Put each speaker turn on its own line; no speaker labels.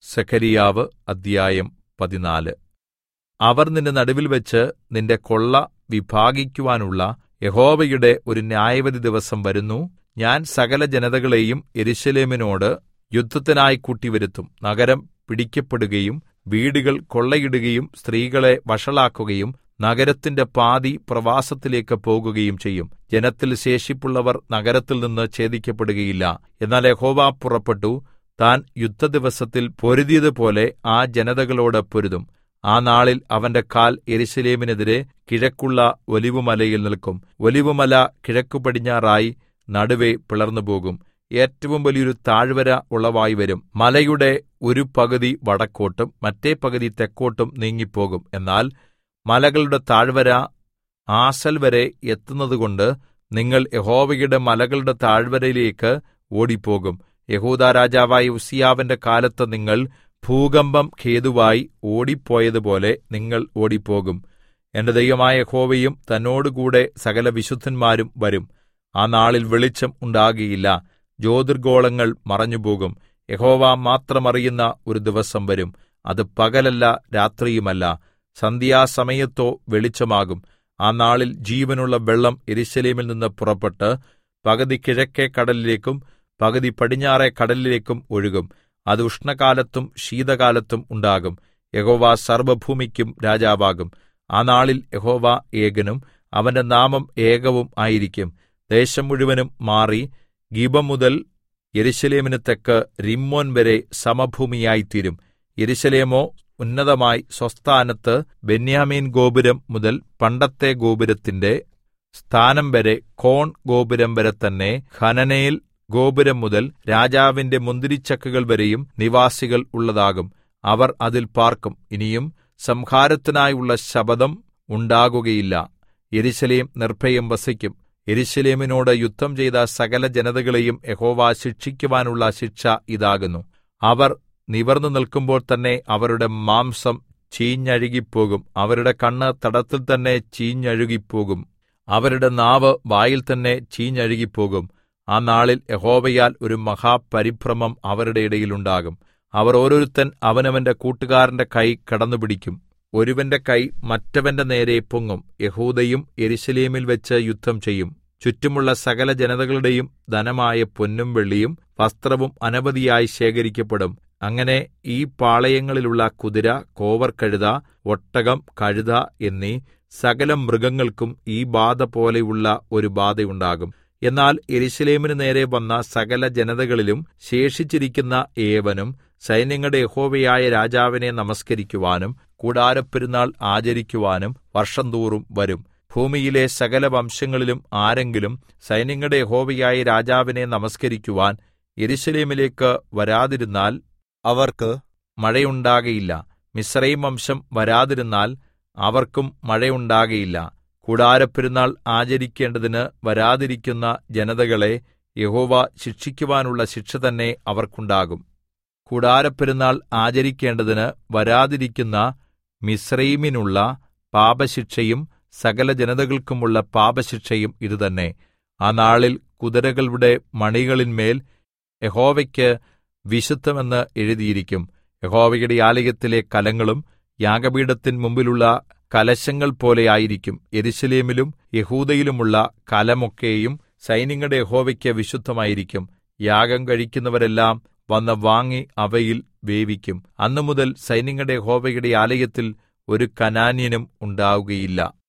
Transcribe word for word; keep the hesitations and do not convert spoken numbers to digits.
സെഖര്യാവ് അദ്ധ്യായം പതിനാല്. അവർ നിന്റെ നടുവിൽവച്ച് നിന്റെ കൊള്ള വിഭാഗിക്കുവാനുള്ള യഹോവയുടെ ഒരു ന്യായവിധി ദിവസം വരുന്നു. ഞാൻ സകല ജനതകളെയും യെരൂശലേമിനോട് യുദ്ധത്തിനായി കൂട്ടിവരുത്തും. നഗരം പിടിക്കപ്പെടുകയും വീടുകൾ കൊള്ളയിടുകയും സ്ത്രീകളെ വഷളാക്കുകയും നഗരത്തിന്റെ പാതി പ്രവാസത്തിലേക്ക് പോകുകയും ചെയ്യും. ജനത്തിൽ ശേഷിപ്പുള്ളവർ നഗരത്തിൽ നിന്ന് ഛേദിക്കപ്പെടുകയില്ല. എന്നാൽ യഹോവ പുറപ്പെട്ടു താൻ യുദ്ധദിവസത്തിൽ പൊരുതിയതുപോലെ ആ ജനതകളോട് പൊരുതും. ആ നാളിൽ അവന്റെ കാൽ യെരൂശലേമിനെതിരെ കിഴക്കുള്ള ഒലിവുമലയിൽ നിൽക്കും. ഒലിവുമല കിഴക്കുപടിഞ്ഞാറായി നടുവെ പിളർന്നുപോകും. ഏറ്റവും വലിയൊരു താഴ്വര ഉളവായി വരും. മലയുടെ ഒരു പകുതി വടക്കോട്ടും മറ്റേ പകുതി തെക്കോട്ടും നീങ്ങിപ്പോകും. എന്നാൽ മലകളുടെ താഴ്വര ആസൽ വരെ എത്തുന്നതുകൊണ്ട് നിങ്ങൾ യഹോവയുടെ മലകളുടെ താഴ്വരയിലേക്ക് ഓടിപ്പോകും. യെഹൂദാ രാജാവായ ഉസ്സീയാവിന്റെ കാലത്ത് നിങ്ങൾ ഭൂകമ്പം ഹേതുവായി ഓടിപ്പോയതുപോലെ നിങ്ങൾ ഓടിപ്പോകും. എന്റെ ദൈവമായ യഹോവയും തന്നോടുകൂടെ സകല വിശുദ്ധന്മാരും വരും. ആ നാളിൽ വെളിച്ചം ഉണ്ടാകുകയില്ല, ജ്യോതിർഗോളങ്ങൾ മറഞ്ഞുപോകും. യഹോവ മാത്രം അറിയുന്ന ഒരു ദിവസം വരും. അത് പകലല്ല, രാത്രിയുമല്ല, സന്ധ്യാസമയത്തോ വെളിച്ചമാകും. ആ നാളിൽ ജീവനുള്ള വെള്ളം യെരൂശലേമിൽ നിന്ന് പുറപ്പെട്ട് പകുതി കിഴക്കെ കടലിലേക്കും പകുതി പടിഞ്ഞാറെ കടലിലേക്കും ഒഴുകും. അത് ഉഷ്ണകാലത്തും ശീതകാലത്തും ഉണ്ടാകും. യഹോവ സർവ്വഭൂമിക്കും രാജാവാകും. ആ നാളിൽ യഹോവ ഏകനും അവന്റെ നാമം ഏകവും ആയിരിക്കും. ദേശം മുഴുവനും മാറി ഗിബ മുതൽ യെരൂശലേമിന് തെക്ക് രിമ്മോൻ വരെ സമഭൂമിയായിത്തീരും. യെരൂശലേമോ ഉന്നതമായി സ്വസ്ഥാനത്ത് ബെന്യാമീൻ ഗോപുരം മുതൽ പണ്ടത്തെ ഗോപുരത്തിന്റെ സ്ഥാനം വരെ കോൺ ഗോപുരം വരെ തന്നെ ഹനനേൽ ഗോപുരം മുതൽ രാജാവിന്റെ മുന്തിരിച്ചക്കുകൾ വരെയും നിവാസികൾ ഉള്ളതാകും. അവർ അതിൽ പാർക്കും. ഇനിയും സംഹാരത്തിനായുള്ള ശപഥം ഉണ്ടാകുകയില്ല. യെരൂശലേം നിർഭയം വസിക്കും. യെരൂശലേമിനോട് യുദ്ധം ചെയ്ത സകല ജനതകളെയും യഹോവ ശിക്ഷിക്കുവാനുള്ള ശിക്ഷ ഇതാകുന്നു. അവർ നിവർന്നു നിൽക്കുമ്പോൾ തന്നെ അവരുടെ മാംസം ചീഞ്ഞഴുകിപ്പോകും. അവരുടെ കണ്ണ് തടത്തിൽ തന്നെ ചീഞ്ഞഴുകിപ്പോകും. അവരുടെ നാവ് വായിൽ തന്നെ ചീഞ്ഞഴുകിപ്പോകും. ആ നാളിൽ യഹോവയാൽ ഒരു മഹാപരിഭ്രമം അവരുടെ ഇടയിൽ ഉണ്ടാകും. അവർ ഓരോരുത്തൻ അവനവന്റെ കൂട്ടുകാരന്റെ കൈ കടന്നുപിടിക്കും. ഒരുവന്റെ കൈ മറ്റവന്റെ നേരെ പൊങ്ങും. യെഹൂദയും യെരൂശലേമിൽ വെച്ച് യുദ്ധം ചെയ്യും. ചുറ്റുമുള്ള സകല ജനതകളുടെയും ധനമായ പൊന്നും വെള്ളിയും വസ്ത്രവും അനവധിയായി ശേഖരിക്കപ്പെടും. അങ്ങനെ ഈ പാളയങ്ങളിലുള്ള കുതിര, കോവർകഴുത, ഒട്ടകം, കഴുത എന്നീ സകല മൃഗങ്ങൾക്കും ഈ ബാധ പോലെയുള്ള ഒരു ബാധയുണ്ടാകും. എന്നാൽ യെരൂശലേമിന് നേരെ വന്ന സകല ജനതകളിലും ശേഷിച്ചിരിക്കുന്ന ഏവനും സൈന്യങ്ങളുടെ യഹോവയായ രാജാവിനെ നമസ്കരിക്കുവാനും കൂടാരപ്പെരുന്നാൾ ആചരിക്കുവാനും വർഷം തോറും വരും. ഭൂമിയിലെ സകല വംശങ്ങളിലും ആരെങ്കിലും സൈന്യങ്ങളുടെ യഹോവയായ രാജാവിനെ നമസ്കരിക്കുവാൻ യെരൂശലേമിലേക്ക് വരാതിരുന്നാൽ അവർക്ക് മഴയുണ്ടാകയില്ല. മിസ്രയീം വംശം വരാതിരുന്നാൽ അവർക്കും മഴയുണ്ടാകയില്ല. കൂടാരപ്പെരുന്നാൾ ആചരിക്കേണ്ടതിന് വരാതിരിക്കുന്ന ജനതകളെ യഹോവ ശിക്ഷിക്കുവാനുള്ള ശിക്ഷ തന്നെ അവർക്കുണ്ടാകും. കൂടാരപ്പെരുന്നാൾ ആചരിക്കേണ്ടതിന് വരാതിരിക്കുന്ന മിസ്രയീമിനുള്ള പാപശിക്ഷയും സകല ജനതകൾക്കുമുള്ള പാപശിക്ഷയും ഇതുതന്നെ. ആ നാളിൽ കുതിരകളുടെ മണികളിന്മേൽ യഹോവയ്ക്ക് വിശുദ്ധമെന്ന് എഴുതിയിരിക്കും. യഹോവയുടെ ആലയത്തിലെ കലങ്ങളും യാഗപീഠത്തിൻ മുമ്പിലുള്ള കലശങ്ങൾ പോലെ ആയിരിക്കും. യെരൂശലേമിലും യെഹൂദയിലുമുള്ള കലമൊക്കെയും സൈന്യങ്ങളുടെ യഹോവയ്ക്ക് വിശുദ്ധമായിരിക്കും. യാഗം കഴിക്കുന്നവരെല്ലാം വന്ന് വാങ്ങി അവയിൽ വേവിക്കും. അന്നുമുതൽ സൈന്യങ്ങളുടെ യഹോവയുടെ ആലയത്തിൽ ഒരു കനാന്യനും ഉണ്ടാവുകയില്ല.